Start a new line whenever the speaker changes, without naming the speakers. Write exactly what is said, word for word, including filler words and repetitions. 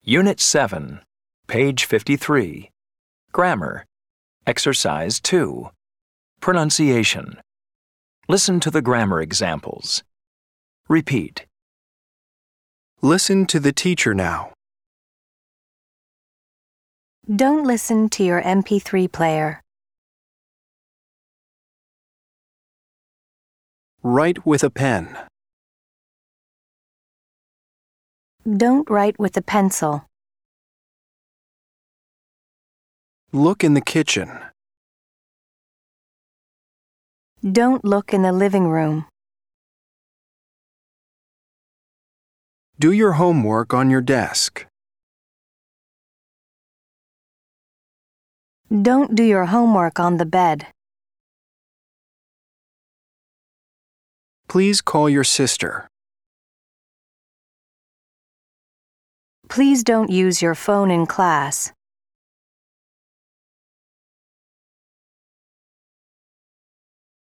Unit seven, page fifty-three. Grammar. Exercise two. Pronunciation. Listen to the grammar examples. Repeat.
Listen to the teacher now.
Don't listen to your M P three player.
Write with a pen.
Don't write with a pencil.
Look in the kitchen.
Don't look in the living room.
Do your homework on your desk.
Don't do your homework on the bed.
Please call your sister.
Please don't use your phone in class.